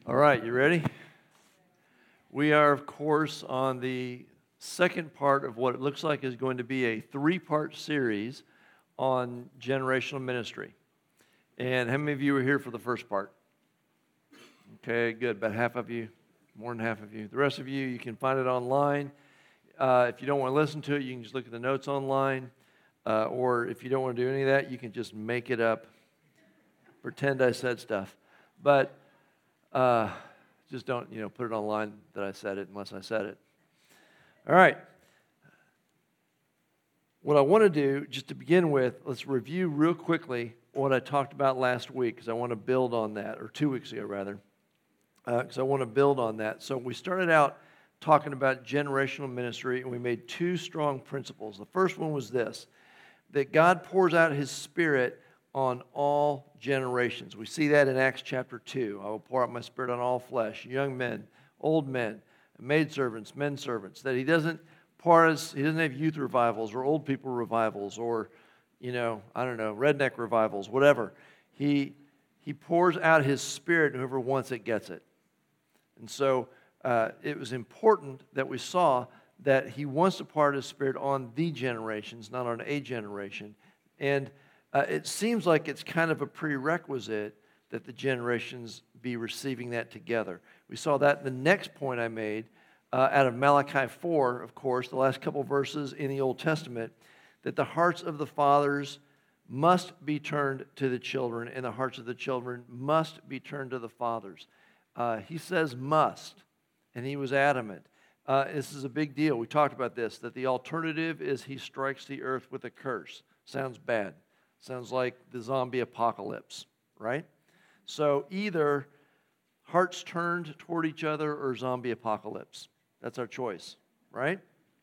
All right, you ready? We are, of course, on the second part of what it looks like is going to be a three-part series on generational ministry. And how many of you were here for the first part? Okay, good. About half of you, more than half of you. The rest of you, you can find it online. If you don't want to listen to it, you can just look at the notes online. Or if you don't want to do any of that, you can just make it up. Pretend I said stuff. But just don't, put it online that I said it unless I said it. All right. What I want to do, just to begin with, let's review real quickly what I talked about last week, because I want to build on that, or 2 weeks ago, rather, because I want to build on that. So we started out talking about generational ministry, and we made two strong principles. The first one was this, that God pours out His Spirit on all generations. We see that in Acts chapter 2. I will pour out my Spirit on all flesh, young men, old men, maidservants, men servants. That He doesn't He doesn't have youth revivals or old people revivals or, redneck revivals, whatever. He pours out His Spirit, and whoever wants it gets it. And so it was important that we saw that He wants to pour out His Spirit on the generations, not on a generation. And it seems like it's kind of a prerequisite that the generations be receiving that together. We saw that in the next point I made out of Malachi 4, of course, the last couple verses in the Old Testament, that the hearts of the fathers must be turned to the children, and the hearts of the children must be turned to the fathers. He says must, and he was adamant. This is a big deal. We talked about this, that the alternative is He strikes the earth with a curse. Sounds bad. Sounds like the zombie apocalypse, right? So either hearts turned toward each other or zombie apocalypse. That's our choice, right?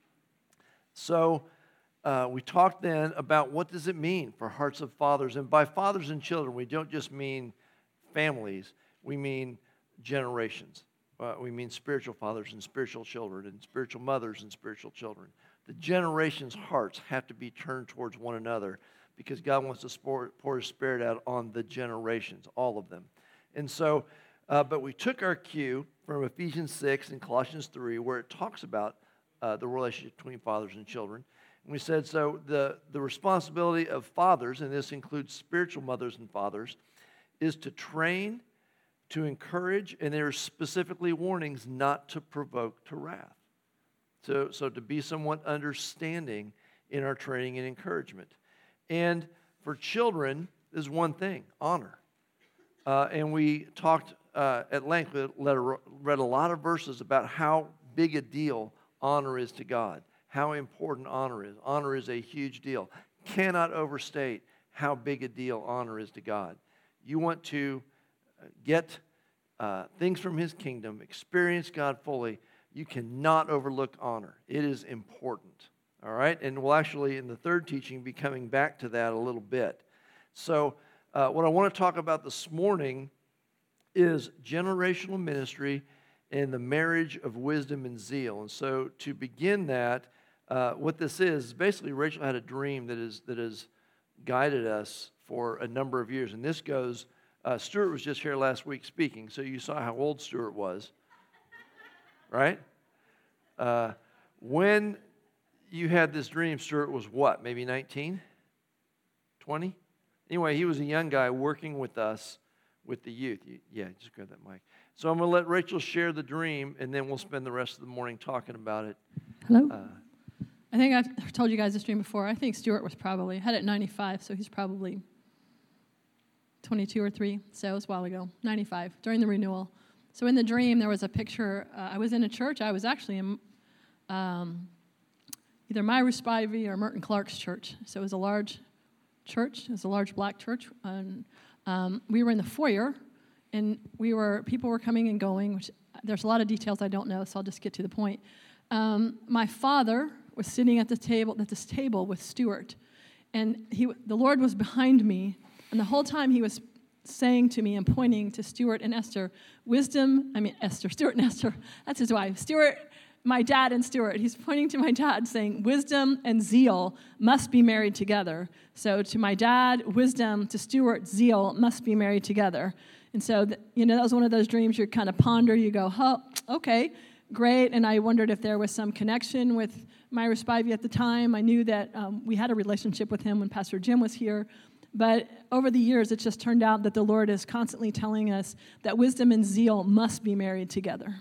So we talked then about what does it mean for hearts of fathers. And by fathers and children, we don't just mean families. We mean generations. We mean spiritual fathers and spiritual children and spiritual mothers and spiritual children. The generations' hearts have to be turned towards one another, because God wants to pour His Spirit out on the generations, all of them. And so, but we took our cue from Ephesians 6 and Colossians 3, where it talks about the relationship between fathers and children. And we said, so the responsibility of fathers, and this includes spiritual mothers and fathers, is to train, to encourage, and there are specifically warnings not to provoke to wrath. So to be somewhat understanding in our training and encouragement. And for children, there's one thing, honor. And we talked at length, read a lot of verses about how big a deal honor is to God, how important honor is. Honor is a huge deal. Cannot overstate how big a deal honor is to God. You want to get things from His kingdom, experience God fully, you cannot overlook honor. It is important. All right, and we'll actually, in the third teaching, be coming back to that a little bit. So what I want to talk about this morning is generational ministry and the marriage of wisdom and zeal. And so to begin that, what this is basically Rachel had a dream that has guided us for a number of years. And this goes, Stuart was just here last week speaking, so you saw how old Stuart was, right? When you had this dream, Stuart was what, maybe 19? 20? Anyway, he was a young guy working with us with the youth. Yeah, just grab that mic. So I'm going to let Rachel share the dream, and then we'll spend the rest of the morning talking about it. Hello? I think I've told you guys this dream before. I think Stuart was probably, had it 95, so he's probably 22 or 3, so it was a while ago, 95, during the renewal. So in the dream, there was a picture. I was in a church. I was actually in either Myra Spivey or Merton Clark's church. So it was a large church. It was a large black church. And we were in the foyer, and people were coming and going, which there's a lot of details I don't know, so I'll just get to the point. My father was sitting at this table with Stuart, and the Lord was behind me, and the whole time He was saying to me and pointing to Stuart and Esther, Stuart and Esther, that's his wife, Stuart, my dad and Stuart. He's pointing to my dad saying, wisdom and zeal must be married together. So to my dad, wisdom, to Stuart, zeal must be married together. And so, that was one of those dreams you kind of ponder. You go, oh, okay, great. And I wondered if there was some connection with Myra Spivey at the time. I knew that we had a relationship with him when Pastor Jim was here. But over the years, it's just turned out that the Lord is constantly telling us that wisdom and zeal must be married together.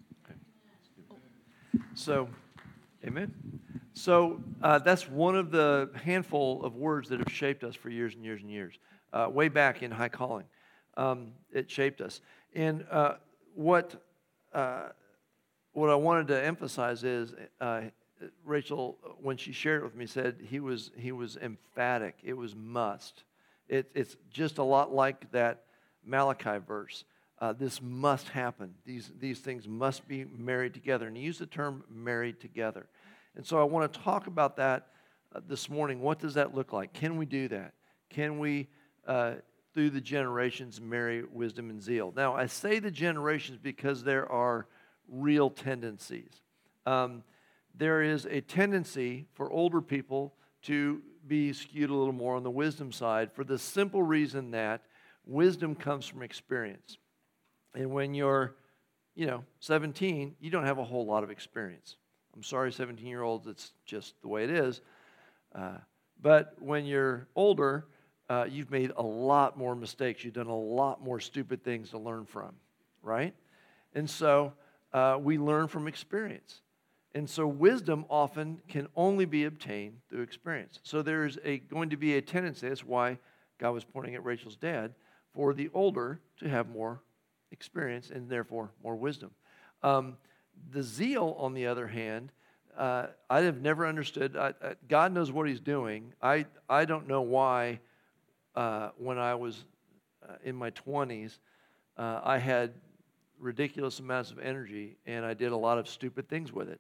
So, amen. So that's one of the handful of words that have shaped us for years and years and years. Way back in High Calling, it shaped us. And what I wanted to emphasize is Rachel, when she shared it with me, said he was emphatic. It was must. It's just a lot like that Malachi verse. This must happen. These things must be married together. And he used the term married together. And so I want to talk about that this morning. What does that look like? Can we do that? Can we, through the generations, marry wisdom and zeal? Now, I say the generations because there are real tendencies. There is a tendency for older people to be skewed a little more on the wisdom side for the simple reason that wisdom comes from experience. And when you're, 17, you don't have a whole lot of experience. I'm sorry, 17-year-olds, it's just the way it is. But when you're older, you've made a lot more mistakes. You've done a lot more stupid things to learn from, right? And so we learn from experience. And so wisdom often can only be obtained through experience. So there's going to be a tendency, that's why God was pointing at Rachel's dad, for the older to have more experience and therefore more wisdom. The zeal, on the other hand, I have never understood. God knows what he's doing. I don't know why when I was in my 20s, I had ridiculous amounts of energy and I did a lot of stupid things with it.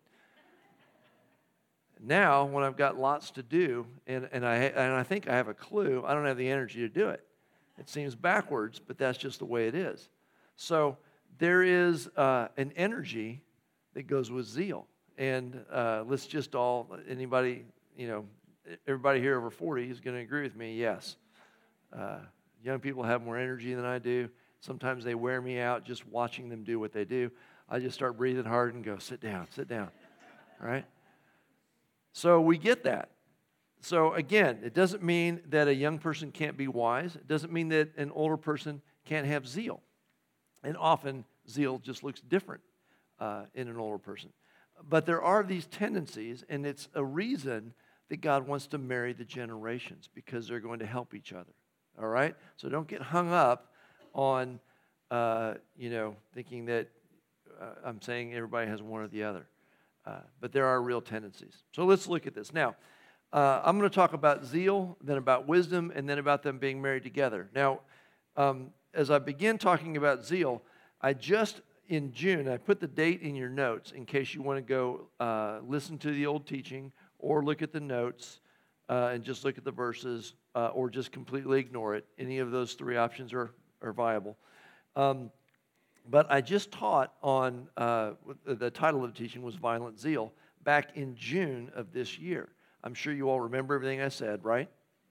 Now, when I've got lots to do and I think I have a clue, I don't have the energy to do it. It seems backwards, but that's just the way it is. So there is an energy that goes with zeal. And let's just everybody here over 40 is going to agree with me, yes. Young people have more energy than I do. Sometimes they wear me out just watching them do what they do. I just start breathing hard and go, sit down, all right? So we get that. So again, it doesn't mean that a young person can't be wise. It doesn't mean that an older person can't have zeal. And often zeal just looks different in an older person. But there are these tendencies, and it's a reason that God wants to marry the generations because they're going to help each other. All right? So don't get hung up on, thinking that I'm saying everybody has one or the other. But there are real tendencies. So let's look at this. Now, I'm going to talk about zeal, then about wisdom, and then about them being married together. Now, as I begin talking about zeal, in June, I put the date in your notes in case you want to go listen to the old teaching or look at the notes and just look at the verses or just completely ignore it. Any of those three options are viable. But I just taught on, the title of the teaching was Violent Zeal, back in June of this year. I'm sure you all remember everything I said, right?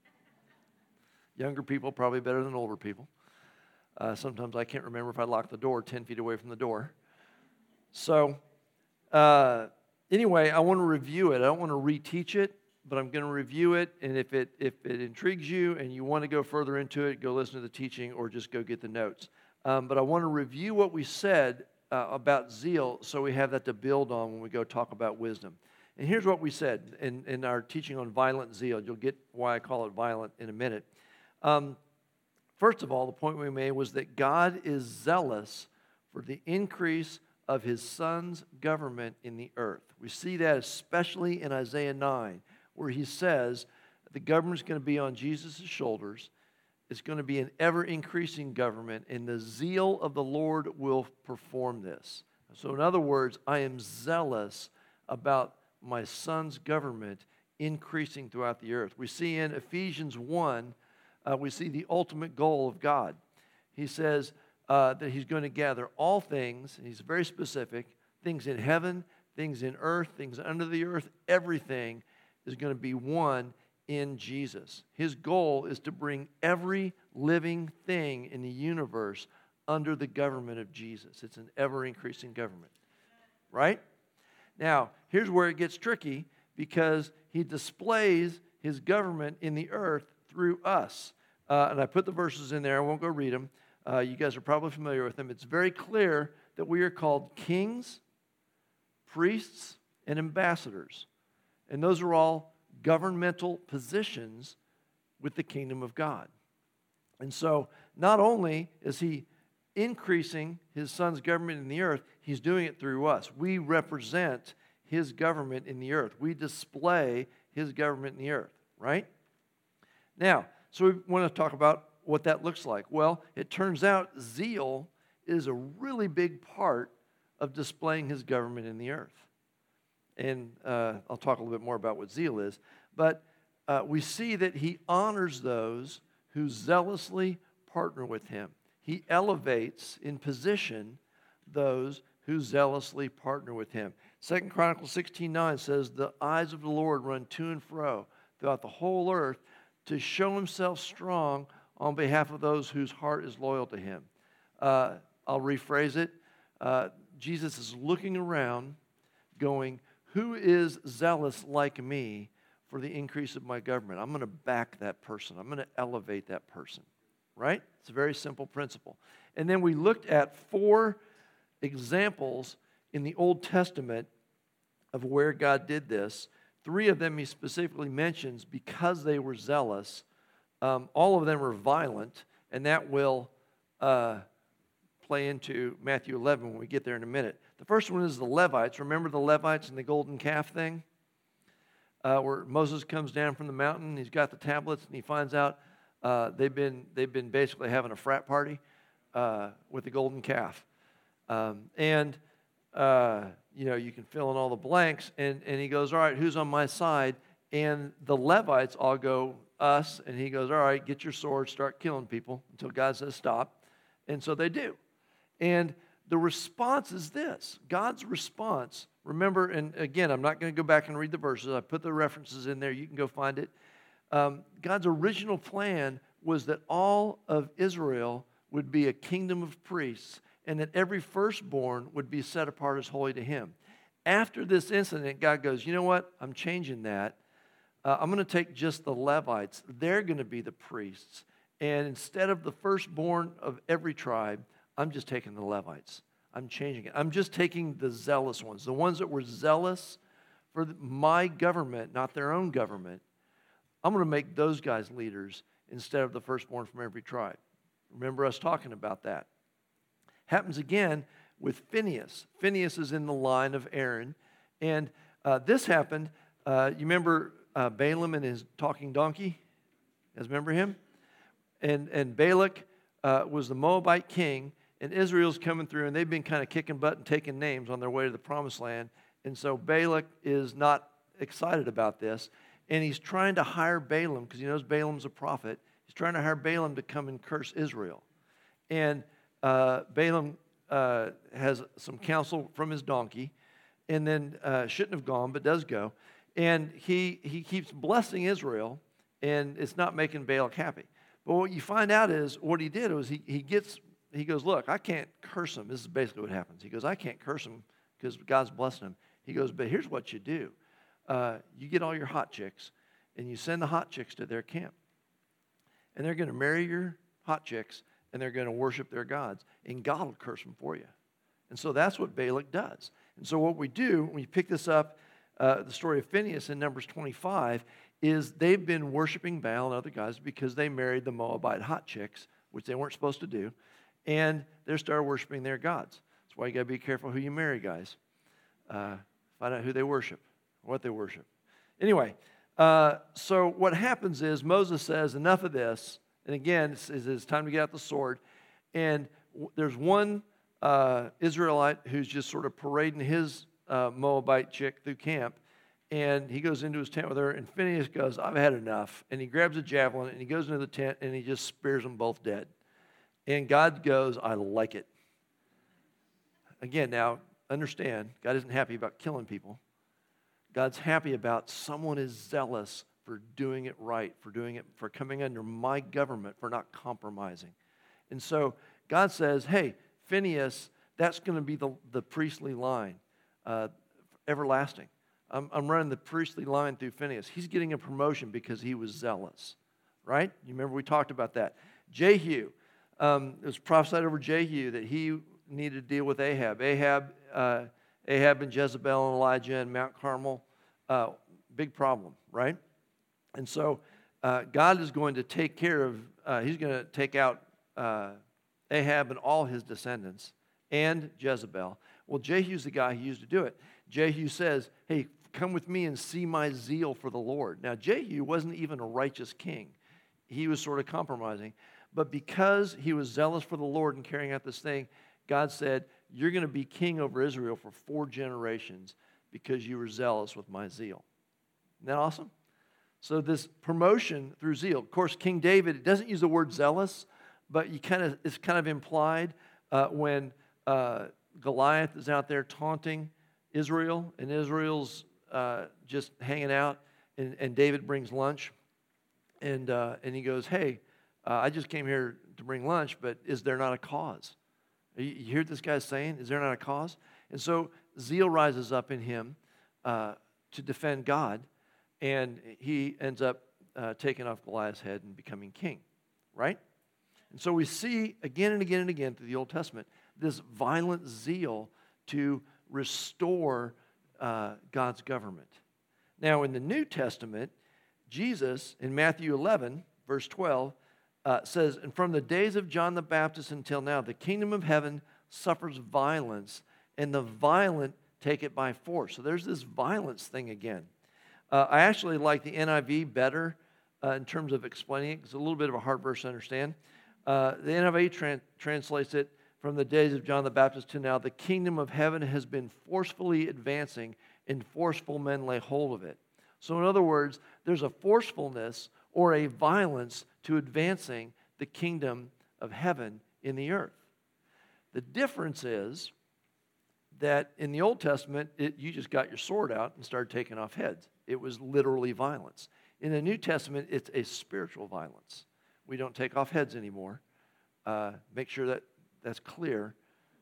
Younger people probably better than older people. Sometimes I can't remember if I locked the door 10 feet away from the door. So anyway, I want to review it. I don't want to reteach it, but I'm going to review it. And if it intrigues you and you want to go further into it, go listen to the teaching or just go get the notes. But I want to review what we said about zeal so we have that to build on when we go talk about wisdom. And here's what we said in our teaching on violent zeal. You'll get why I call it violent in a minute. First of all, the point we made was that God is zealous for the increase of his Son's government in the earth. We see that especially in Isaiah 9, where he says the government's going to be on Jesus' shoulders. It's going to be an ever-increasing government, and the zeal of the Lord will perform this. So in other words, I am zealous about my Son's government increasing throughout the earth. We see in Ephesians 1, we see the ultimate goal of God. He says that he's going to gather all things, and he's very specific, things in heaven, things in earth, things under the earth, everything is going to be one in Jesus. His goal is to bring every living thing in the universe under the government of Jesus. It's an ever-increasing government, right? Now, here's where it gets tricky because he displays his government in the earth through us. And I put the verses in there. I won't go read them. You guys are probably familiar with them. It's very clear that we are called kings, priests, and ambassadors. And those are all governmental positions with the kingdom of God. And so not only is he increasing his son's government in the earth, he's doing it through us. We represent his government in the earth. We display his government in the earth, right? Now, so we want to talk about what that looks like. Well, it turns out zeal is a really big part of displaying his government in the earth. And I'll talk a little bit more about what zeal is. But we see that he honors those who zealously partner with him. He elevates in position those who zealously partner with him. 2 Chronicles 16:9 says, the eyes of the Lord run to and fro throughout the whole earth to show himself strong on behalf of those whose heart is loyal to him. I'll rephrase it. Jesus is looking around going, who is zealous like me for the increase of my government? I'm going to back that person. I'm going to elevate that person, right? It's a very simple principle. And then we looked at 4 examples in the Old Testament of where God did this. 3 of them he specifically mentions because they were zealous. All of them were violent, and that will play into Matthew 11 when we get there in a minute. The first one is the Levites. Remember the Levites and the golden calf thing? Where Moses comes down from the mountain, he's got the tablets, and he finds out they've been basically having a frat party with the golden calf. You can fill in all the blanks, and he goes, all right, who's on my side? And the Levites all go, us, and he goes, all right, get your sword, start killing people until God says stop. And so they do. And the response is this. God's response, remember, and again, I'm not going to go back and read the verses. I put the references in there. You can go find it. God's original plan was that all of Israel would be a kingdom of priests and that every firstborn would be set apart as holy to him. After this incident, God goes, you know what? I'm changing that. I'm going to take just the Levites. They're going to be the priests. And instead of the firstborn of every tribe, I'm just taking the Levites. I'm changing it. I'm just taking the zealous ones, the ones that were zealous for my government, not their own government. I'm going to make those guys leaders instead of the firstborn from every tribe. Remember us talking about that. Happens again with Phinehas. Phinehas is in the line of Aaron. And this happened, you remember Balaam and his talking donkey? You guys remember him? And Balak was the Moabite king, and Israel's coming through, and they've been kind of kicking butt and taking names on their way to the promised land. And so Balak is not excited about this, and he's trying to hire Balaam, because he knows Balaam's a prophet. He's trying to hire Balaam to come and curse Israel. And Balaam has some counsel from his donkey, and then shouldn't have gone, but does go. And he keeps blessing Israel, and it's not making Balak happy. But what you find out is what he did was he goes, look, I can't curse him. This is basically what happens. He goes, I can't curse him because God's blessing him. He goes, but here's what you do. You get all your hot chicks, and you send the hot chicks to their camp. And they're going to marry your hot chicks, and they're going to worship their gods. And God will curse them for you. And so that's what Balak does. And so what we do, when you pick this up, the story of Phinehas in Numbers 25, is they've been worshiping Baal and other gods because they married the Moabite hot chicks, which they weren't supposed to do, and they started worshiping their gods. That's why you got to be careful who you marry, guys. Find out who they worship, what they worship. Anyway, so what happens is Moses says, enough of this, and again, it's time to get out the sword, and there's one Israelite who's just sort of parading his Moabite chick through camp, and he goes into his tent with her, and Phinehas goes, I've had enough, and he grabs a javelin, and he goes into the tent, and he just spears them both dead. And God goes, I like it. Again, now, understand, God isn't happy about killing people. God's happy about someone is zealous for doing it right, for coming under my government, for not compromising. And so God says, hey, Phinehas, that's going to be the priestly line, everlasting. I'm running the priestly line through Phinehas. He's getting a promotion because he was zealous, right? You remember we talked about that. Jehu, it was prophesied over Jehu that he needed to deal with Ahab. Ahab and Jezebel and Elijah and Mount Carmel, big problem, right? And so God is going to take care of, he's going to take out Ahab and all his descendants and Jezebel. Well, Jehu's the guy who used to do it. Jehu says, hey, come with me and see my zeal for the Lord. Now, Jehu wasn't even a righteous king. He was sort of compromising. But because he was zealous for the Lord and carrying out this thing, God said, you're going to be king over Israel for 4 generations because you were zealous with my zeal. Isn't that awesome? So this promotion through zeal. Of course, King David, it doesn't use the word zealous, but it's kind of implied when Goliath is out there taunting Israel, and Israel's just hanging out, and David brings lunch, and he goes, hey, I just came here to bring lunch, but is there not a cause? You hear what this guy's saying? Is there not a cause? And so zeal rises up in him to defend God, and he ends up taking off Goliath's head and becoming king, right? And so we see again and again and again through the Old Testament this violent zeal to restore God's government. Now, in the New Testament, Jesus, in Matthew 11, verse 12, says, and from the days of John the Baptist until now, the kingdom of heaven suffers violence, and the violent take it by force. So there's this violence thing again. I actually like the NIV better in terms of explaining it. It's a little bit of a hard verse to understand. The NIV translates it, from the days of John the Baptist to now, the kingdom of heaven has been forcefully advancing, and forceful men lay hold of it. So in other words, there's a forcefulness or a violence to advancing the kingdom of heaven in the earth. The difference is that in the Old Testament, you just got your sword out and started taking off heads. It was literally violence. In the New Testament, it's a spiritual violence. We don't take off heads anymore. Make sure that that's clear.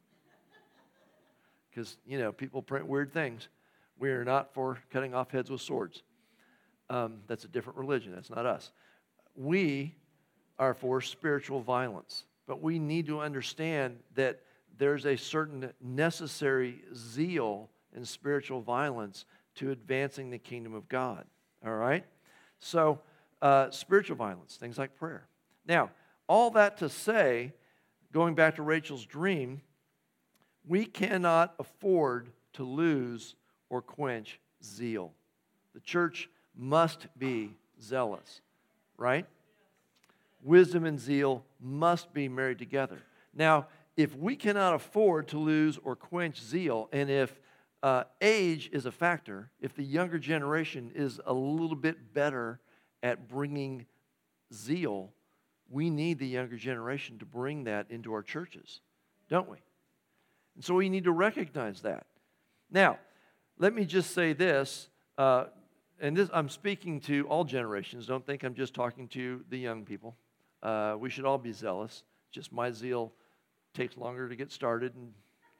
Because, people print weird things. We are not for cutting off heads with swords. That's a different religion. That's not us. We are for spiritual violence. But we need to understand that there's a certain necessary zeal and spiritual violence to advancing the kingdom of God. All right? So, spiritual violence, things like prayer. Now, all that to say, going back to Rachel's dream, we cannot afford to lose or quench zeal. The church must be zealous, right? Wisdom and zeal must be married together. Now, if we cannot afford to lose or quench zeal, and if age is a factor, if the younger generation is a little bit better at bringing zeal, we need the younger generation to bring that into our churches, don't we? And so we need to recognize that. Now, let me just say this, and this I'm speaking to all generations. Don't think I'm just talking to the young people. We should all be zealous. Just my zeal takes longer to get started, and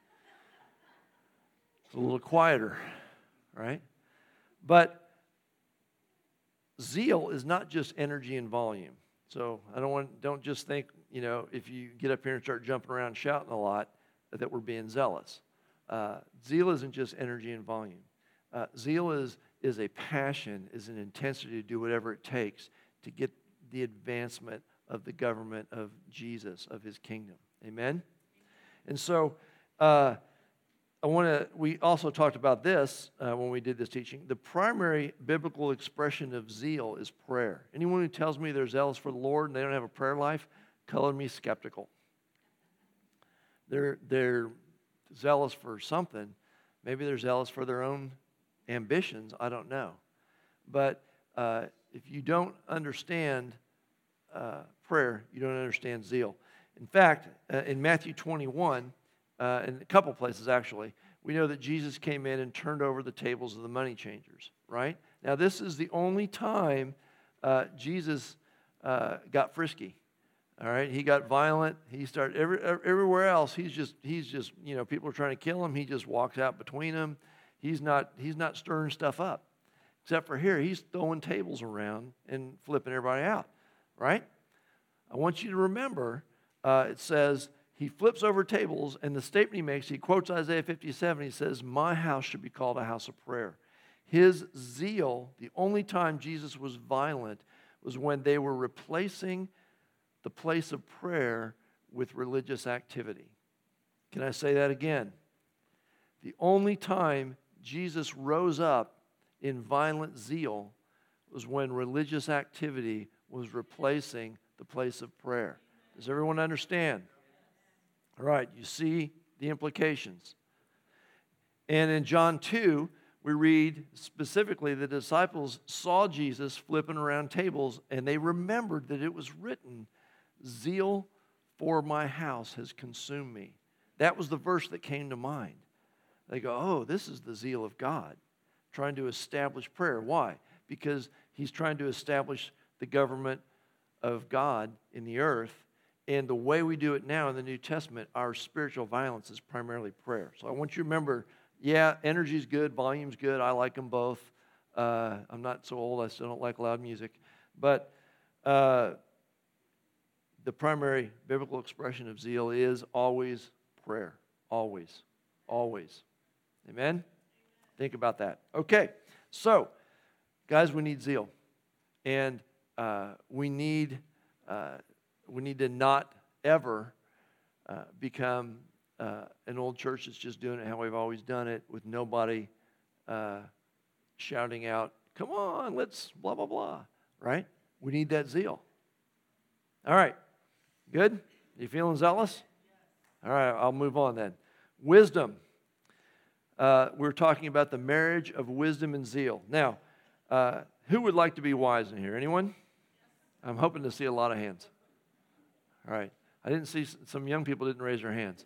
it's a little quieter, right? But zeal is not just energy and volume. So don't just think, if you get up here and start jumping around and shouting a lot, that we're being zealous. Zeal isn't just energy and volume. Zeal is a passion, is an intensity to do whatever it takes to get the advancement of the government of Jesus, of his kingdom. Amen? And so we also talked about this when we did this teaching. The primary biblical expression of zeal is prayer. Anyone who tells me they're zealous for the Lord and they don't have a prayer life, color me skeptical. They're zealous for something. Maybe they're zealous for their own ambitions. I don't know. But if you don't understand prayer, you don't understand zeal. In fact, in Matthew 21, in a couple places actually, we know that Jesus came in and turned over the tables of the money changers, right? Now, this is the only time Jesus got frisky. All right, he got violent. He started everywhere else. He's just people are trying to kill him. He just walks out between them. He's not stirring stuff up, except for here. He's throwing tables around and flipping everybody out. Right? I want you to remember. It says he flips over tables, and the statement he makes. He quotes Isaiah 57. He says, "My house should be called a house of prayer." His zeal. The only time Jesus was violent was when they were replacing the place of prayer with religious activity. Can I say that again? The only time Jesus rose up in violent zeal was when religious activity was replacing the place of prayer. Does everyone understand? All right, you see the implications. And in John 2, we read specifically the disciples saw Jesus flipping around tables, and they remembered that it was written, "Zeal for my house has consumed me." That was the verse that came to mind. They go, oh, this is the zeal of God, trying to establish prayer. Why? Because he's trying to establish the government of God in the earth. And the way we do it now in the New Testament, our spiritual violence is primarily prayer. So I want you to remember, yeah, energy's good, volume's good. I like them both. I'm not so old, I still don't like loud music. But the primary biblical expression of zeal is always prayer. Always. Always. Amen? Think about that. Okay, so, guys, we need zeal. And we need to not ever become an old church that's just doing it how we've always done it, with nobody shouting out, "Come on, let's blah, blah, blah," right? We need that zeal. All right. Good? You feeling zealous? All right, I'll move on then. Wisdom. We're talking about the marriage of wisdom and zeal. Now, who would like to be wise in here? Anyone? I'm hoping to see a lot of hands. All right. I didn't see, some young people didn't raise their hands.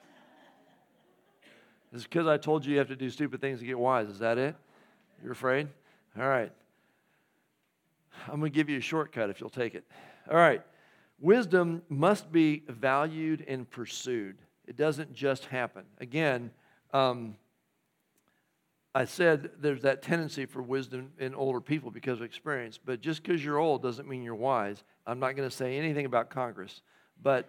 It's because I told you have to do stupid things to get wise. Is that it? You're afraid? All right. I'm going to give you a shortcut if you'll take it. All right. Wisdom must be valued and pursued. It doesn't just happen. Again, I said there's that tendency for wisdom in older people because of experience, but just because you're old doesn't mean you're wise. I'm not going to say anything about Congress, but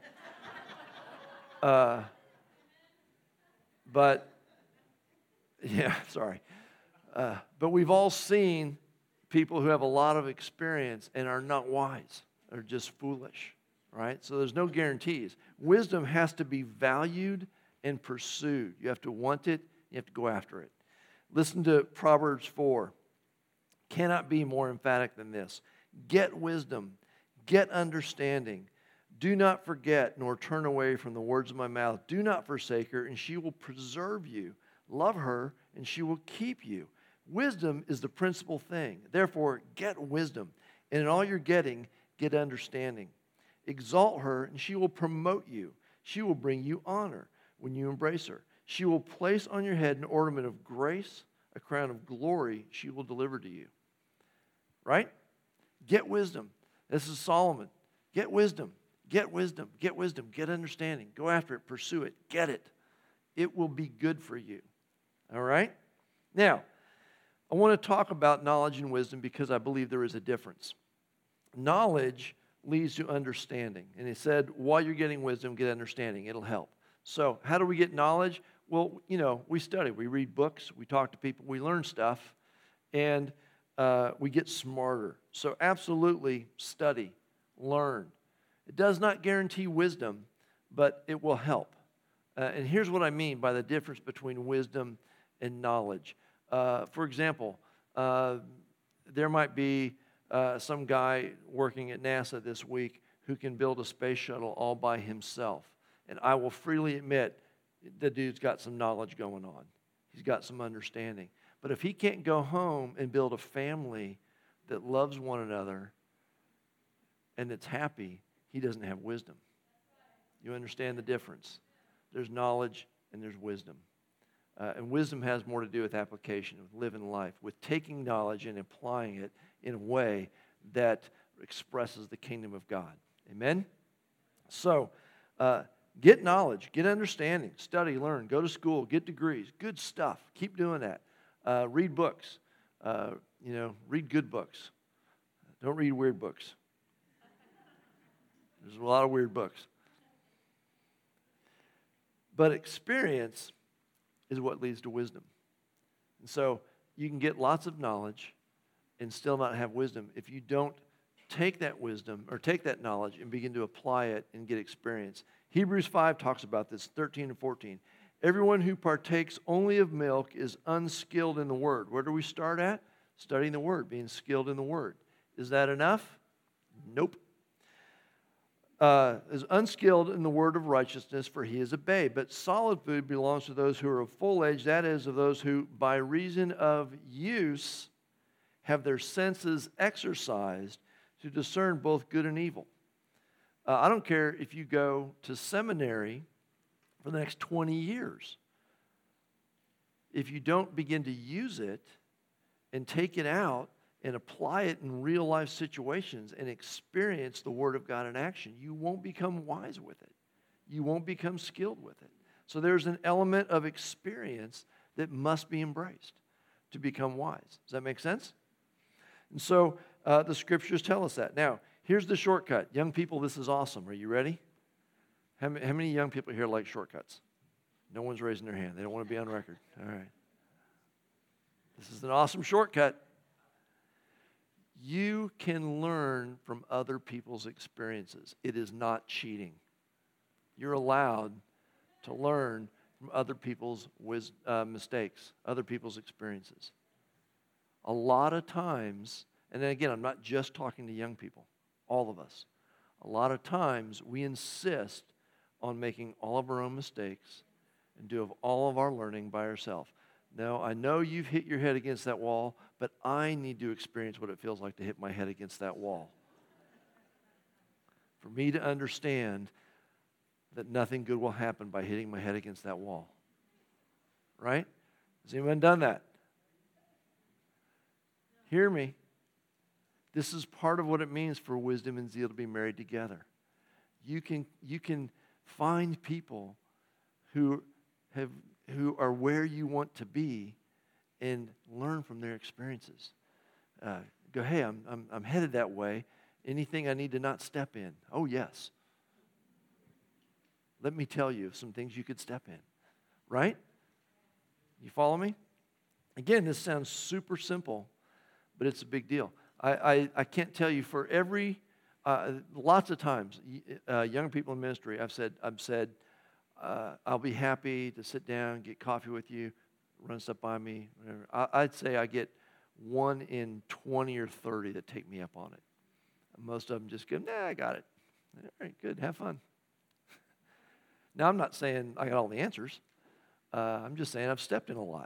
yeah, sorry. But we've all seen people who have a lot of experience and are not wise. They're just foolish, right? So there's no guarantees. Wisdom has to be valued and pursued. You have to want it. You have to go after it. Listen to Proverbs 4. Cannot be more emphatic than this. Get wisdom. Get understanding. Do not forget nor turn away from the words of my mouth. Do not forsake her, and she will preserve you. Love her, and she will keep you. Wisdom is the principal thing. Therefore, get wisdom. And in all you're getting, get understanding. Exalt her, and she will promote you. She will bring you honor when you embrace her. She will place on your head an ornament of grace, a crown of glory she will deliver to you. Right? Get wisdom. This is Solomon. Get wisdom. Get wisdom. Get wisdom. Get understanding. Go after it. Pursue it. Get it. It will be good for you. All right? Now, I want to talk about knowledge and wisdom because I believe there is a difference. Knowledge leads to understanding. And he said, while you're getting wisdom, get understanding. It'll help. So how do we get knowledge? Well, we study. We read books. We talk to people. We learn stuff. And we get smarter. So absolutely study. Learn. It does not guarantee wisdom, but it will help. And here's what I mean by the difference between wisdom and knowledge. For example, there might be some guy working at NASA this week who can build a space shuttle all by himself. And I will freely admit the dude's got some knowledge going on. He's got some understanding. But if he can't go home and build a family that loves one another and that's happy, he doesn't have wisdom. You understand the difference? There's knowledge and there's wisdom. And wisdom has more to do with application, with living life, with taking knowledge and applying it in a way that expresses the kingdom of God. Amen? So, get knowledge, get understanding, study, learn, go to school, get degrees. Good stuff. Keep doing that. Read books. Read good books. Don't read weird books. There's a lot of weird books. But experience is what leads to wisdom. And so you can get lots of knowledge and still not have wisdom if you don't take that wisdom or take that knowledge and begin to apply it and get experience. Hebrews 5 talks about this, 13 and 14. Everyone who partakes only of milk is unskilled in the word. Where do we start at? Studying the word, being skilled in the word. Is that enough? Nope. Is unskilled in the word of righteousness, for he is a babe. But solid food belongs to those who are of full age, that is, of those who, by reason of use, have their senses exercised to discern both good and evil. I don't care if you go to seminary for the next 20 years. If you don't begin to use it and take it out and apply it in real life situations and experience the Word of God in action, you won't become wise with it. You won't become skilled with it. So there's an element of experience that must be embraced to become wise. Does that make sense? And so the Scriptures tell us that. Now, here's the shortcut. Young people, this is awesome. Are you ready? How many young people here like shortcuts? No one's raising their hand. They don't want to be on record. All right. This is an awesome shortcut. You can learn from other people's experiences. It is not cheating. You're allowed to learn from other people's mistakes, other people's experiences. A lot of times, and then again, I'm not just talking to young people, all of us. A lot of times we insist on making all of our own mistakes and do all of our learning by ourselves. No, I know you've hit your head against that wall, but I need to experience what it feels like to hit my head against that wall. For me to understand that nothing good will happen by hitting my head against that wall. Right? Has anyone done that? Hear me. This is part of what it means for wisdom and zeal to be married together. You can find people who are where you want to be and learn from their experiences. Go, hey, I'm headed that way. Anything I need to not step in? Oh, yes. Let me tell you some things you could step in. Right? You follow me? Again, this sounds super simple, but it's a big deal. I can't tell you for every, lots of times, young people in ministry, I've said, I'll be happy to sit down, get coffee with you, run stuff by me, whatever. I'd say I get 1 in 20 or 30 that take me up on it. Most of them just go, nah, I got it. All right, good, have fun. Now, I'm not saying I got all the answers. I'm just saying I've stepped in a lot.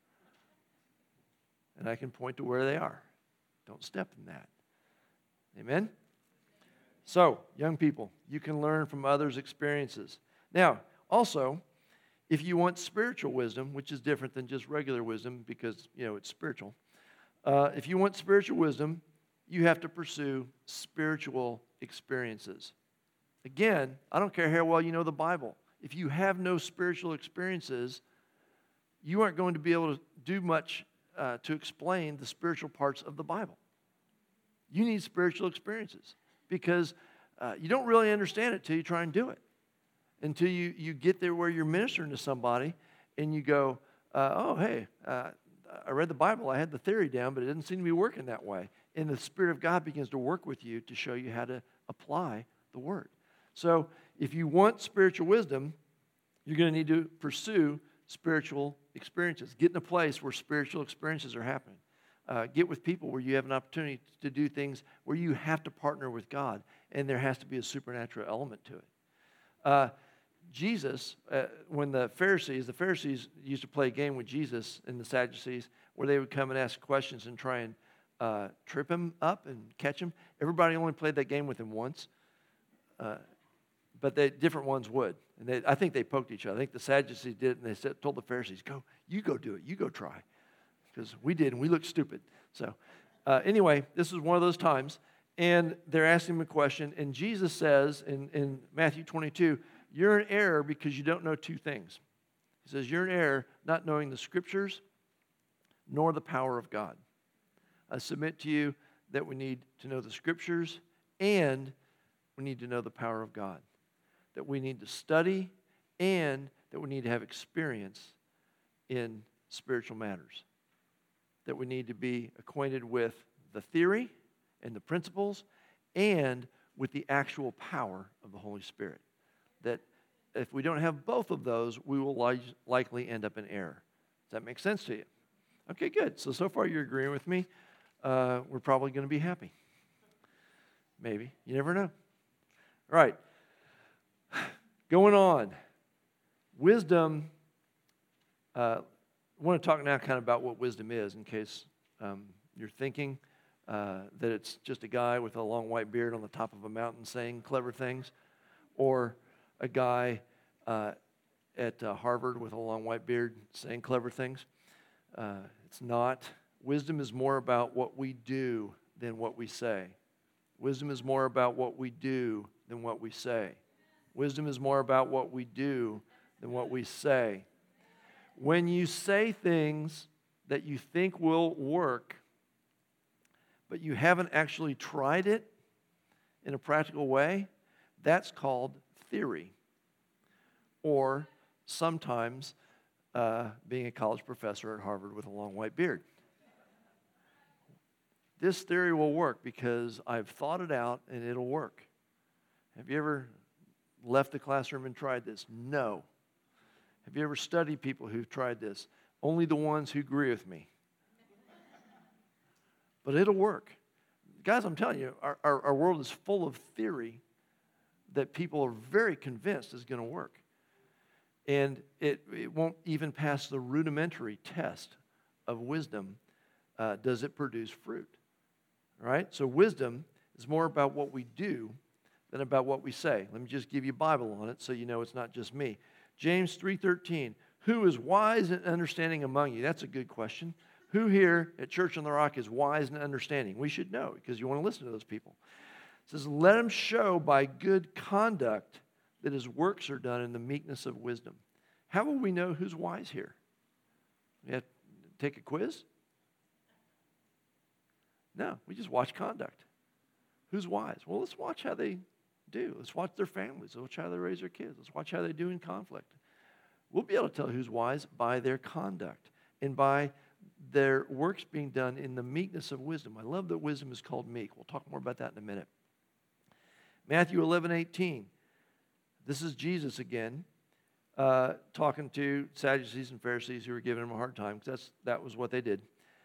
And I can point to where they are. Don't step in that. Amen? So, young people, you can learn from others' experiences. Now, also, if you want spiritual wisdom, which is different than just regular wisdom because, it's spiritual. If you want spiritual wisdom, you have to pursue spiritual experiences. Again, I don't care how well you know the Bible. If you have no spiritual experiences, you aren't going to be able to do much to explain the spiritual parts of the Bible. You need spiritual experiences because you don't really understand it till you try and do it. Until you get there where you're ministering to somebody and you go, oh, hey, I read the Bible, I had the theory down, but it didn't seem to be working that way. And the Spirit of God begins to work with you to show you how to apply the Word. So if you want spiritual wisdom, you're going to need to pursue spiritual experiences. Get in a place where spiritual experiences are happening. Get with people where you have an opportunity to do things where you have to partner with God, and there has to be a supernatural element to it. Jesus, when the Pharisees used to play a game with Jesus and the Sadducees where they would come and ask questions and try and trip him up and catch him. Everybody only played that game with him once, but different ones would. And I think they poked each other. I think the Sadducees did it, and they told the Pharisees, you go do it. You go try. Because we did, and we looked stupid. So anyway, this is one of those times. and they're asking him a question, and Jesus says in Matthew 22, you're in error because you don't know two things. He says, you're in error not knowing the Scriptures nor the power of God. I submit to you that we need to know the Scriptures and we need to know the power of God. That we need to study and that we need to have experience in spiritual matters. That we need to be acquainted with the theory and the principles and with the actual power of the Holy Spirit. That if we don't have both of those, we will likely end up in error. Does that make sense to you? Okay, good. So far you're agreeing with me. We're probably going to be happy. Maybe. You never know. All right. Going on. Wisdom. I want to talk now kind of about what wisdom is in case you're thinking that it's just a guy with a long white beard on the top of a mountain saying clever things, or a guy at Harvard with a long white beard saying clever things. It's not. Wisdom is more about what we do than what we say. Wisdom is more about what we do than what we say. Wisdom is more about what we do than what we say. When you say things that you think will work, but you haven't actually tried it in a practical way, that's called theory. Or sometimes being a college professor at Harvard with a long white beard. This theory will work because I've thought it out and it'll work. Have you ever left the classroom and tried this? No. Have you ever studied people who've tried this? Only the ones who agree with me. But it'll work. Guys, I'm telling you, our world is full of theory that people are very convinced is going to work. And it won't even pass the rudimentary test of wisdom. Does it produce fruit? All right? So wisdom is more about what we do than about what we say. Let me just give you a Bible on it so you know it's not just me. James 3:13, who is wise and understanding among you? That's a good question. Who here at Church on the Rock is wise and understanding? We should know because you want to listen to those people. It says, let him show by good conduct that his works are done in the meekness of wisdom. How will we know who's wise here? We have to take a quiz? No, we just watch conduct. Who's wise? Well, let's watch how they do. Let's watch their families. Let's watch how they raise their kids. Let's watch how they do in conflict. We'll be able to tell who's wise by their conduct and by their works being done in the meekness of wisdom. I love that wisdom is called meek. We'll talk more about that in a minute. Matthew 11:18. This is Jesus again, talking to Sadducees and Pharisees who were giving him a hard time, because that was what they did.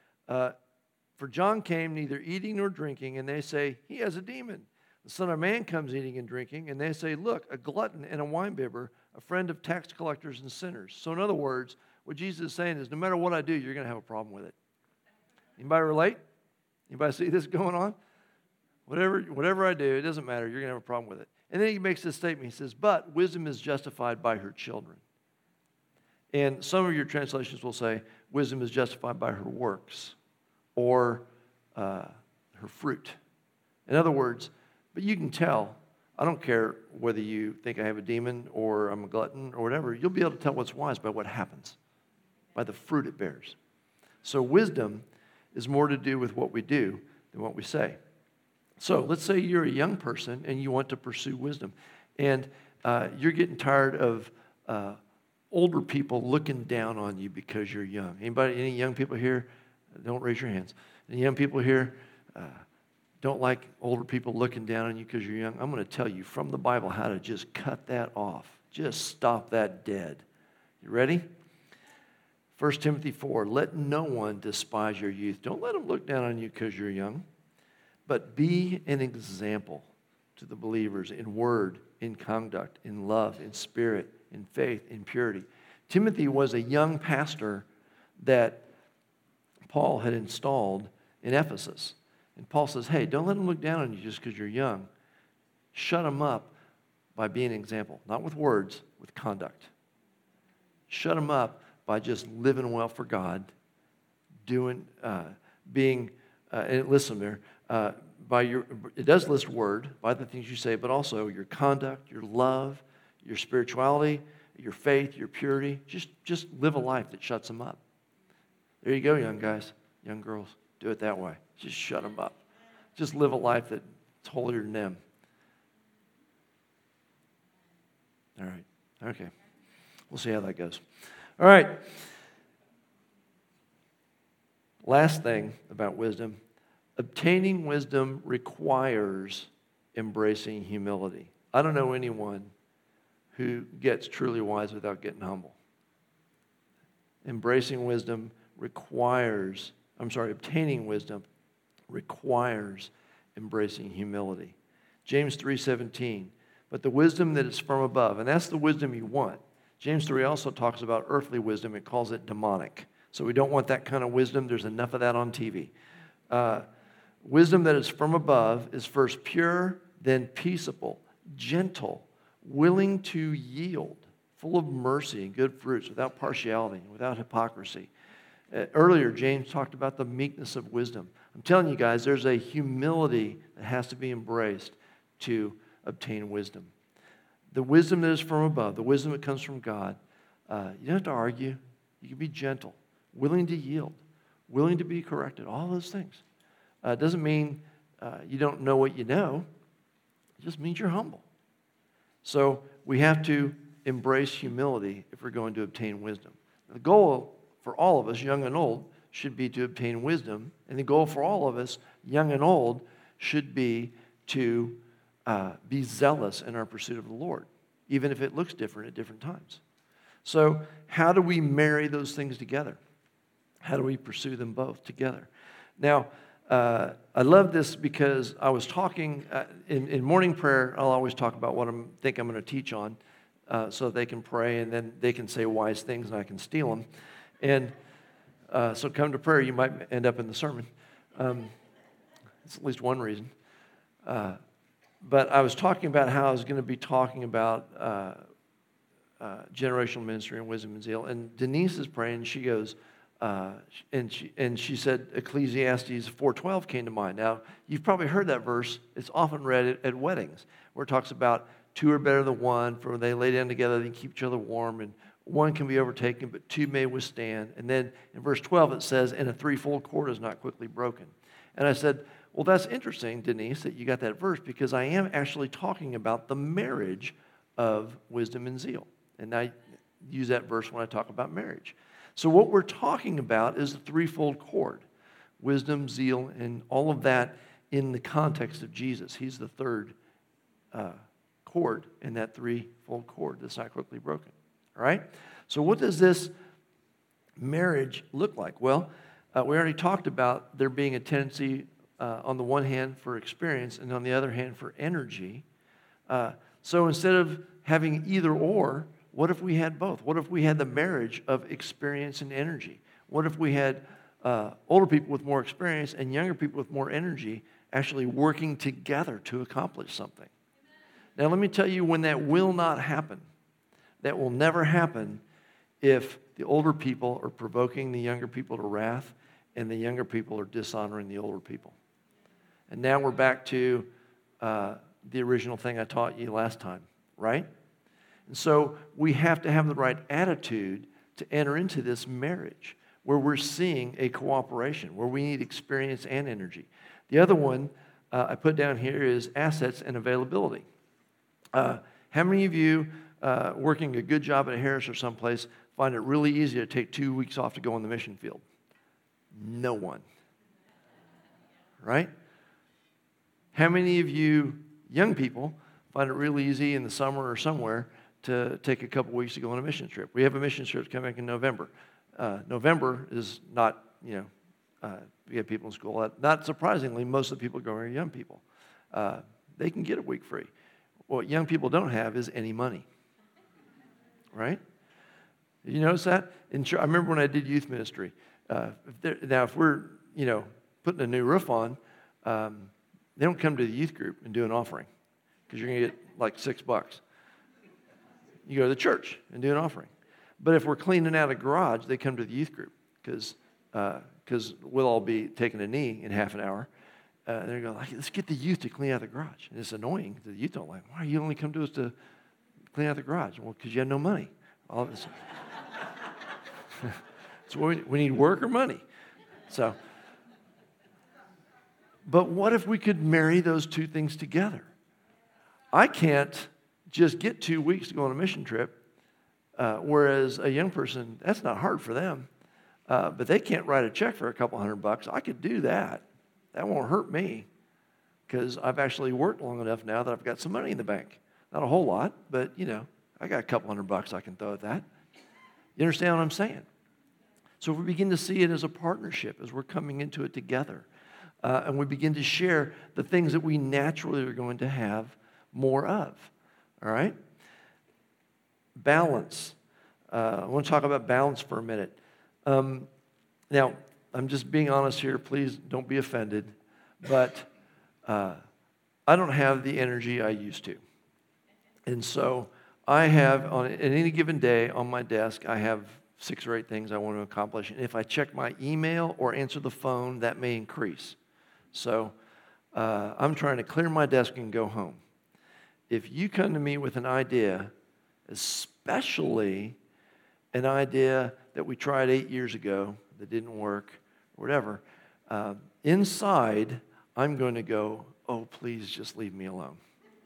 For John came neither eating nor drinking, and they say, he has a demon. The Son of Man comes eating and drinking, and they say, look, a glutton and a winebibber, a friend of tax collectors and sinners. So in other words, what Jesus is saying is, no matter what I do, you're going to have a problem with it. Anybody relate? Anybody see this going on? Whatever I do, it doesn't matter. You're going to have a problem with it. And then he makes this statement. He says, but wisdom is justified by her children. And some of your translations will say, wisdom is justified by her works or her fruit. In other words, but you can tell, I don't care whether you think I have a demon or I'm a glutton or whatever, you'll be able to tell what's wise by what happens, by the fruit it bears. So wisdom is more to do with what we do than what we say. So let's say you're a young person and you want to pursue wisdom, and you're getting tired of older people looking down on you because you're young. Any young people here? Don't raise your hands. Any young people here don't like older people looking down on you because you're young? I'm going to tell you from the Bible how to just cut that off. Just stop that dead. You ready? 1 Timothy 4, let no one despise your youth. Don't let them look down on you because you're young. But be an example to the believers in word, in conduct, in love, in spirit, in faith, in purity. Timothy was a young pastor that Paul had installed in Ephesus. And Paul says, hey, don't let them look down on you just because you're young. Shut them up by being an example. Not with words, with conduct. Shut them up by just living well for God, being, and listen there, it does list word, by the things you say, but also your conduct, your love, your spirituality, your faith, your purity. Just live a life that shuts them up. There you go, young guys, young girls. Do it that way. Just shut them up. Just live a life that's holier than them. All right. Okay. We'll see how that goes. All right. Last thing about wisdom. Obtaining wisdom requires embracing humility. I don't know anyone who gets truly wise without getting humble. Obtaining wisdom requires embracing humility. James 3:17, but the wisdom that is from above, and that's the wisdom you want. James 3 also talks about earthly wisdom. It calls it demonic. So we don't want that kind of wisdom. There's enough of that on TV. Wisdom that is from above is first pure, then peaceable, gentle, willing to yield, full of mercy and good fruits, without partiality, without hypocrisy. Earlier, James talked about the meekness of wisdom. I'm telling you guys, there's a humility that has to be embraced to obtain wisdom. The wisdom that is from above, the wisdom that comes from God, you don't have to argue. You can be gentle, willing to yield, willing to be corrected, all those things. It doesn't mean you don't know what you know. It just means you're humble. So we have to embrace humility if we're going to obtain wisdom. The goal for all of us, young and old, should be to obtain wisdom. And the goal for all of us, young and old, should be to be zealous in our pursuit of the Lord, even if it looks different at different times. So how do we marry those things together? How do we pursue them both together? Now, I love this because I was talking, in morning prayer, I'll always talk about what I think I'm going to teach on so they can pray and then they can say wise things and I can steal them. And so come to prayer, you might end up in the sermon. It's at least one reason. But I was talking about how I was going to be talking about generational ministry and wisdom and zeal. And Denise is praying, and she goes, and she said Ecclesiastes 4:12 came to mind. Now, you've probably heard that verse. It's often read at weddings, where it talks about two are better than one, for when they lay down together, they keep each other warm, and one can be overtaken, but two may withstand. And then in verse 12 it says, and a threefold cord is not quickly broken. And I said, well, that's interesting, Denise, that you got that verse, because I am actually talking about the marriage of wisdom and zeal. And I use that verse when I talk about marriage. So what we're talking about is the threefold cord, wisdom, zeal, and all of that in the context of Jesus. He's the third cord in that threefold cord that's not quickly broken. All right? So what does this marriage look like? Well, we already talked about there being a tendency on the one hand for experience and on the other hand for energy. So instead of having either or, what if we had both? What if we had the marriage of experience and energy? What if we had older people with more experience and younger people with more energy actually working together to accomplish something? Now, let me tell you when that will not happen. That will never happen if the older people are provoking the younger people to wrath and the younger people are dishonoring the older people. And now we're back to the original thing I taught you last time, right? And so we have to have the right attitude to enter into this marriage where we're seeing a cooperation, where we need experience and energy. The other one I put down here is assets and availability. How many of you working a good job at Harris or someplace find it really easy to take 2 weeks off to go on the mission field? No one. Right? How many of you young people find it really easy in the summer or somewhere to take a couple weeks to go on a mission trip? We have a mission trip coming in November. November is not, we have people in school. Not surprisingly, most of the people going are young people. They can get a week free. What young people don't have is any money. Right? Did you notice that? I remember when I did youth ministry. If we're, putting a new roof on, they don't come to the youth group and do an offering because you're going to get like $6. You go to the church and do an offering. But if we're cleaning out a garage, they come to the youth group because we'll all be taking a knee in half an hour They go, like, let's get the youth to clean out the garage. And it's annoying. The youth don't like, why you only come to us to clean out the garage? Well, because you have no money. All of this. So we need work or money. So, but what if we could marry those two things together? I can't just get 2 weeks to go on a mission trip, whereas a young person, that's not hard for them. But they can't write a check for a couple $100. I could do that. That won't hurt me because I've actually worked long enough now that I've got some money in the bank. Not a whole lot, but, I got a couple $100 I can throw at that. You understand what I'm saying? So if we begin to see it as a partnership, as we're coming into it together, and we begin to share the things that we naturally are going to have more of, all right? Balance. I want to talk about balance for a minute. Now, I'm just being honest here. Please don't be offended. But I don't have the energy I used to. And so I have, at any given day on my desk, I have 6 or 8 things I want to accomplish. And if I check my email or answer the phone, that may increase. So I'm trying to clear my desk and go home. If you come to me with an idea, especially an idea that we tried 8 years ago that didn't work, or whatever, inside, I'm going to go, oh, please just leave me alone.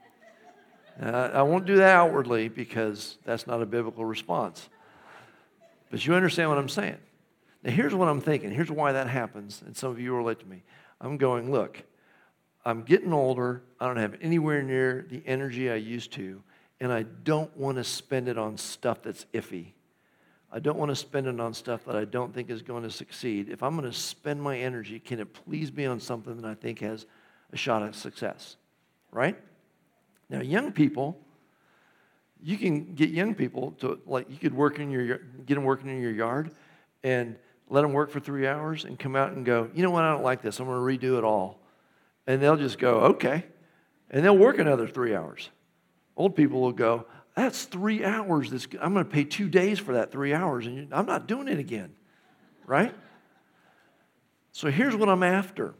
I won't do that outwardly because that's not a biblical response. But you understand what I'm saying. Now, here's what I'm thinking. Here's why that happens, and some of you relate to me. I'm going, look, I'm getting older. I don't have anywhere near the energy I used to, and I don't want to spend it on stuff that's iffy. I don't want to spend it on stuff that I don't think is going to succeed. If I'm going to spend my energy, can it please be on something that I think has a shot at success, right? Now, young people, you can get young people to, like, you could get them working in your yard and let them work for 3 hours and come out and go, you know what, I don't like this. I'm going to redo it all. And they'll just go, okay. And they'll work another 3 hours. Old people will go, that's 3 hours. I'm going to pay 2 days for that 3 hours, and I'm not doing it again, right? So here's what I'm after.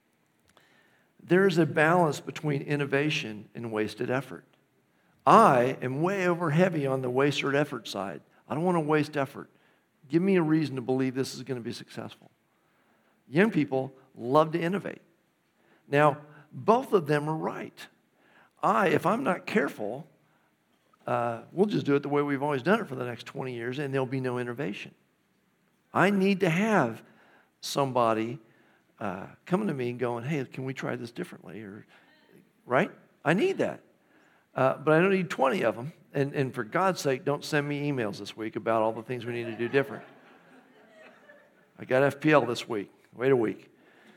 There's a balance between innovation and wasted effort. I am way over heavy on the wasted effort side. I don't want to waste effort. Give me a reason to believe this is going to be successful. Young people love to innovate. Now, both of them are right. If I'm not careful, we'll just do it the way we've always done it for the next 20 years, and there'll be no innovation. I need to have somebody coming to me and going, hey, can we try this differently? Right? I need that. But I don't need 20 of them. And for God's sake, don't send me emails this week about all the things we need to do different. I got FPL this week. Wait a week.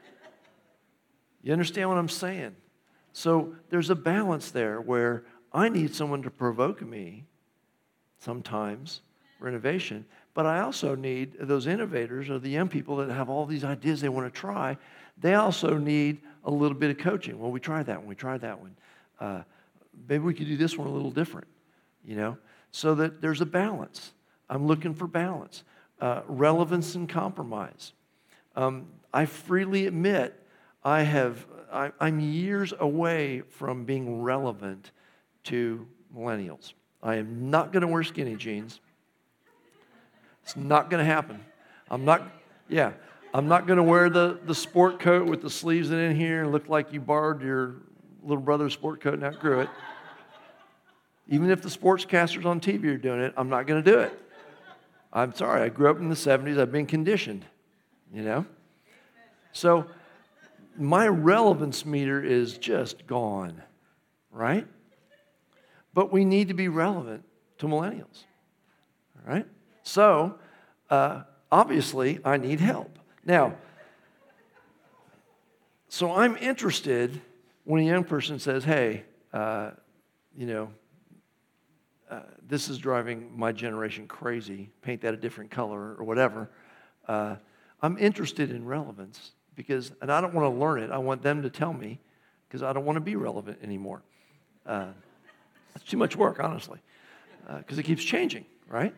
You understand what I'm saying? So there's a balance there where I need someone to provoke me sometimes for innovation, but I also need those innovators or the young people that have all these ideas they want to try. They also need a little bit of coaching. Well, we tried that one. We tried that one. Maybe we could do this one a little different, so that there's a balance. I'm looking for balance, relevance and compromise. I freely admit I'm years away from being relevant to millennials. I am not going to wear skinny jeans. It's not going to happen. I'm not going to wear the sport coat with the sleeves in here and look like you borrowed your little brother's sport coat and outgrew it. Even if the sportscasters on TV are doing it, I'm not going to do it. I'm sorry. I grew up in the 70s. I've been conditioned, So my relevance meter is just gone, right? But we need to be relevant to millennials, all right? So, obviously, I need help. Now, so I'm interested when a young person says, hey, this is driving my generation crazy, paint that a different color or whatever. I'm interested in relevance and I don't want to learn it. I want them to tell me because I don't want to be relevant anymore. It's too much work, honestly, because it keeps changing, right?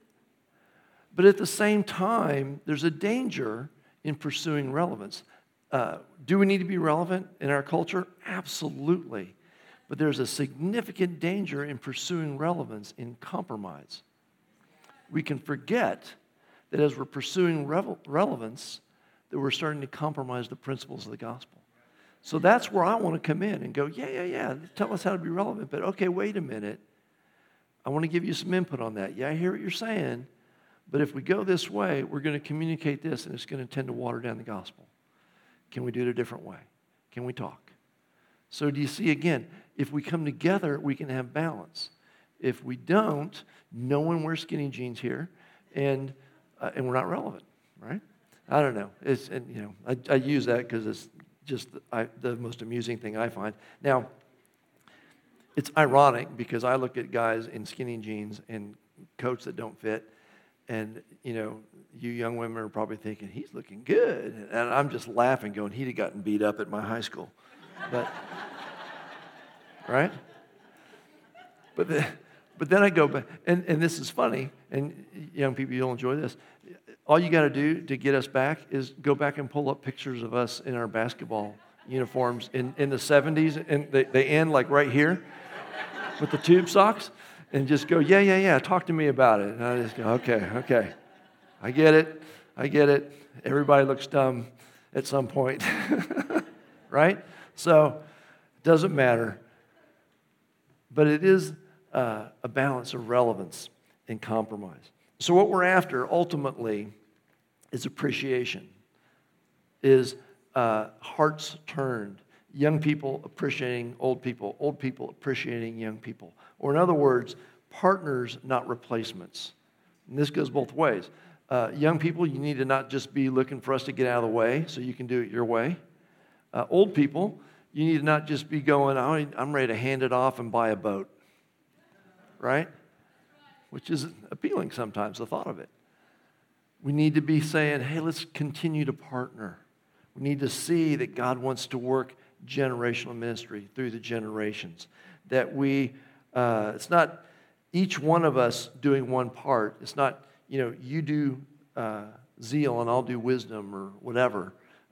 But at the same time, there's a danger in pursuing relevance. Do we need to be relevant in our culture? Absolutely. But there's a significant danger in pursuing relevance in compromise. We can forget that as we're pursuing relevance, that we're starting to compromise the principles of the gospel. So that's where I want to come in and go, yeah, tell us how to be relevant, but okay, wait a minute. I want to give you some input on that. Yeah, I hear what you're saying, but if we go this way, we're going to communicate this, and it's going to tend to water down the gospel. Can we do it a different way? Can we talk? So do you see, again, if we come together, we can have balance. If we don't, no one wears skinny jeans here, and we're not relevant, right? I don't know. I use that because it's just the most amusing thing I find. Now, it's ironic because I look at guys in skinny jeans and coats that don't fit, and, you young women are probably thinking, he's looking good. And I'm just laughing, going, he'd have gotten beat up at my high school. But, right? But then I go back, and this is funny, and young people, you'll enjoy this. All you got to do to get us back is go back and pull up pictures of us in our basketball uniforms in the 70s, and they end like right here with the tube socks, and just go, yeah, talk to me about it. And I just go, okay, I get it. Everybody looks dumb at some point, right? So it doesn't matter. But it is a balance of relevance and compromise. So what we're after ultimately is appreciation, is hearts turned, young people appreciating old people appreciating young people. Or in other words, partners, not replacements. And this goes both ways. Young people, you need to not just be looking for us to get out of the way so you can do it your way. Old people, you need to not just be going, I'm ready to hand it off and buy a boat, right? Which is appealing sometimes, the thought of it. We need to be saying, hey, let's continue to partner. We need to see that God wants to work generational ministry through the generations. That it's not each one of us doing one part. It's not, you do zeal and I'll do wisdom or whatever.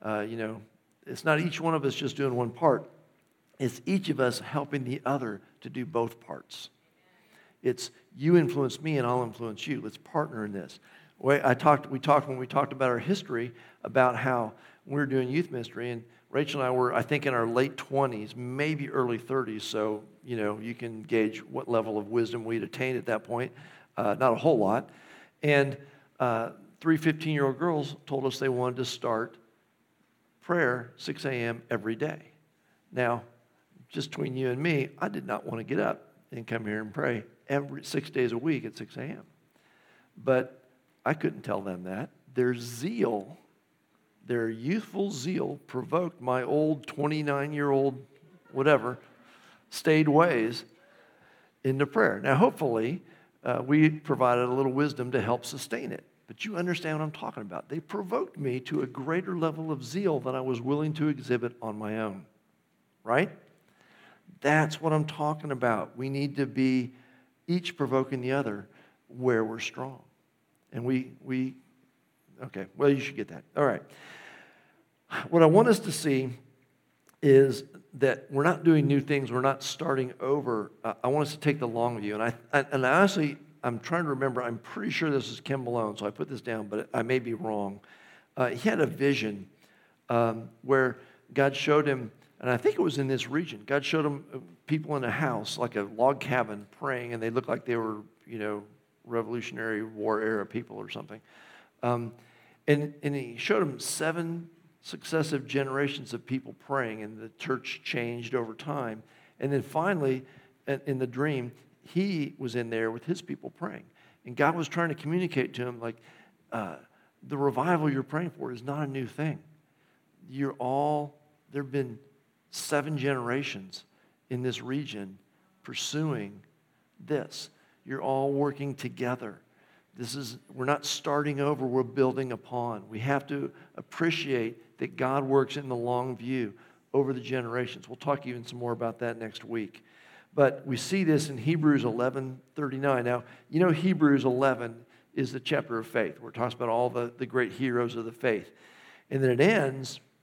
It's not each one of us just doing one part. It's each of us helping the other to do both parts. It's you influence me and I'll influence you. Let's partner in this. We talked when we talked about our history about how we were doing youth ministry, and Rachel and I were, I think, in our late 20s, maybe early 30s, so, you can gauge what level of wisdom we'd attained at that point. Not a whole lot. And 3 15-year-old girls told us they wanted to start prayer 6 a.m. every day. Now, just between you and me, I did not want to get up and come here and pray every 6 days a week at 6 a.m. But I couldn't tell them that. Their zeal, their youthful zeal provoked my old 29-year-old, whatever, staid ways into prayer. Now, hopefully, we provided a little wisdom to help sustain it. But you understand what I'm talking about. They provoked me to a greater level of zeal than I was willing to exhibit on my own. Right? That's what I'm talking about. We need to be each provoking the other where we're strong. And okay, well, you should get that. All right. What I want us to see is that we're not doing new things. We're not starting over. I want us to take the long view. And I honestly, I'm trying to remember. I'm pretty sure this is Ken Malone, so I put this down, but I may be wrong. He had a vision where God showed him, and I think it was in this region. God showed him people in a house, like a log cabin, praying, and they looked like they were, Revolutionary War era people or something. And he showed him 7 successive generations of people praying, and the church changed over time. And then finally, in the dream, he was in there with his people praying. And God was trying to communicate to him, like, the revival you're praying for is not a new thing. There have been 7 generations in this region pursuing this. You're all working together. We're not starting over, we're building upon. We have to appreciate that God works in the long view over the generations. We'll talk even some more about that next week. But we see this in Hebrews 11:39. Now, Hebrews 11 is the chapter of faith, where it talks about all the great heroes of the faith. And then it ends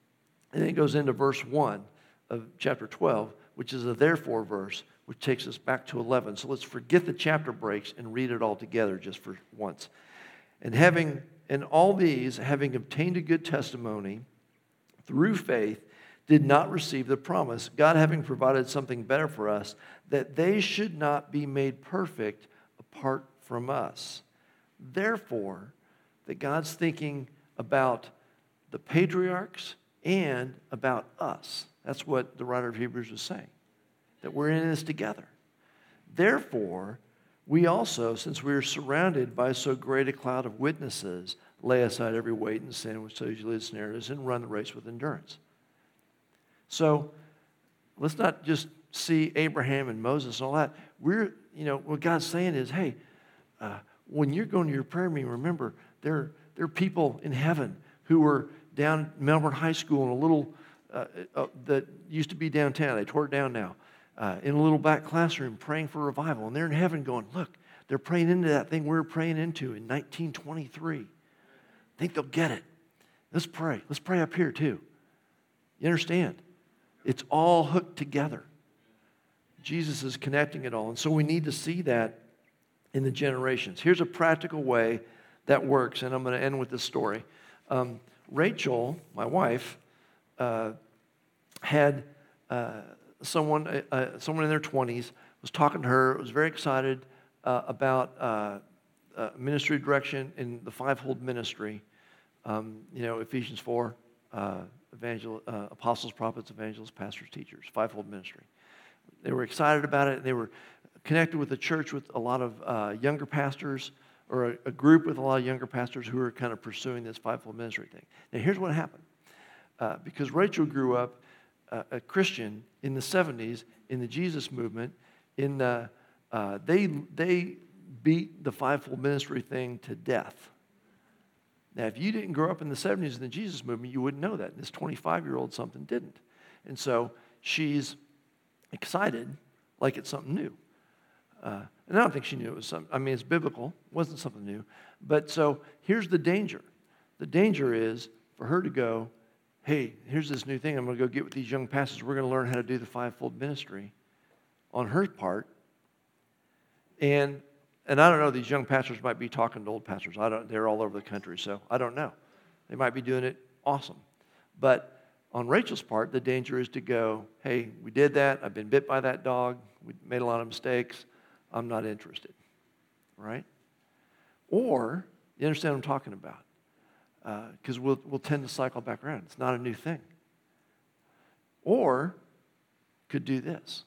And then it goes into verse 1 of chapter 12, which is a therefore verse, which takes us back to 11. So let's forget the chapter breaks and read it all together just for once. And all these, having obtained a good testimony through faith, did not receive the promise, God having provided something better for us, that they should not be made perfect apart from us. Therefore, that God's thinking about the patriarchs and about us. That's what the writer of Hebrews was saying, that we're in this together. Therefore, we also, since we are surrounded by so great a cloud of witnesses, lay aside every weight and sin which so easily ensnares us, and run the race with endurance. So let's not just see Abraham and Moses and all that. What God's saying is, hey, when you're going to your prayer meeting, remember, there are people in heaven who were down Melbourne High School in a little, that used to be downtown. They tore it down now. In a little back classroom praying for revival. And they're in heaven going, look, they're praying into that thing we were praying into in 1923. I think they'll get it. Let's pray. Let's pray up here too. You understand? It's all hooked together. Jesus is connecting it all. And so we need to see that in the generations. Here's a practical way that works, and I'm going to end with this story. Rachel, my wife, had someone in their 20s was talking to her, was very excited about ministry direction in the fivefold ministry. Ephesians 4, apostles, prophets, evangelists, pastors, teachers, fivefold ministry. They were excited about it. They were connected with a church with a lot of younger pastors, or a group with a lot of younger pastors who were kind of pursuing this fivefold ministry thing. Now, here's what happened. Because Rachel grew up a Christian in the 70s in the Jesus movement, they beat the fivefold ministry thing to death. Now, if you didn't grow up in the 70s in the Jesus movement, you wouldn't know that. This 25-year-old something didn't. And so she's excited like it's something new. And I don't think she knew it was something. I mean, it's biblical. It wasn't something new. But so here's the danger. The danger is for her to go, hey, here's this new thing I'm going to go get with these young pastors. We're going to learn how to do the fivefold ministry on her part. And I don't know, these young pastors might be talking to old pastors. They're all over the country, so I don't know. They might be doing it awesome. But on Rachel's part, the danger is to go, hey, we did that. I've been bit by that dog. We made a lot of mistakes. I'm not interested, right? Or, you understand what I'm talking about? Because we'll tend to cycle back around. It's not a new thing. Or could do this.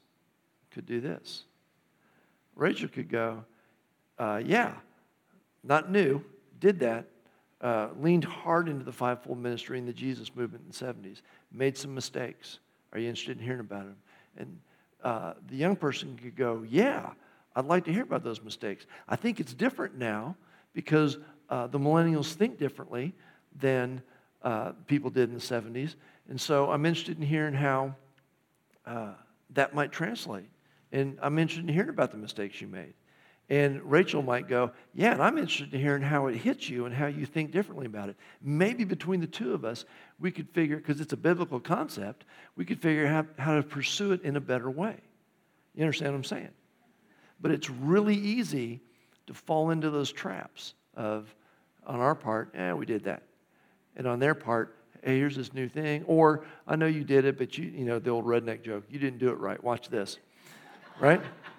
Rachel could go, yeah, not new, did that, leaned hard into the fivefold ministry in the Jesus movement in the 70s, made some mistakes. Are you interested in hearing about them? And the young person could go, yeah, I'd like to hear about those mistakes. I think it's different now because the millennials think differently than people did in the 70s. And so I'm interested in hearing how that might translate. And I'm interested in hearing about the mistakes you made. And Rachel might go, yeah, and I'm interested in hearing how it hits you and how you think differently about it. Maybe between the two of us, we could figure, because it's a biblical concept, we could figure out how to pursue it in a better way. You understand what I'm saying? But it's really easy to fall into those traps of, on our part, we did that. And on their part, hey, here's this new thing. Or, I know you did it, but you know, the old redneck joke, you didn't do it right. Watch this. Right?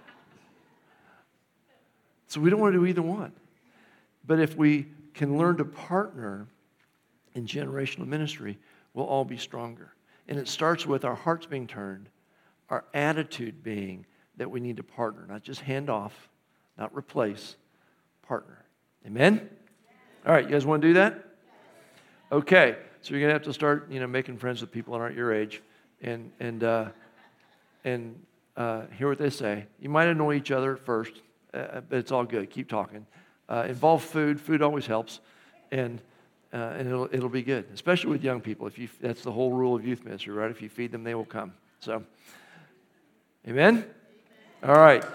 So we don't want to do either one. But if we can learn to partner in generational ministry, we'll all be stronger. And it starts with our hearts being turned, our attitude being that we need to partner, not just hand off, not replace, partner. Amen? All right, you guys want to do that? Okay, so you're going to have to start, making friends with people that aren't your age and hear what they say. You might annoy each other at first, but it's all good. Keep talking. Involve food. Food always helps, and it'll be good, especially with young people. That's the whole rule of youth ministry, right? If you feed them, they will come. So, amen? All right.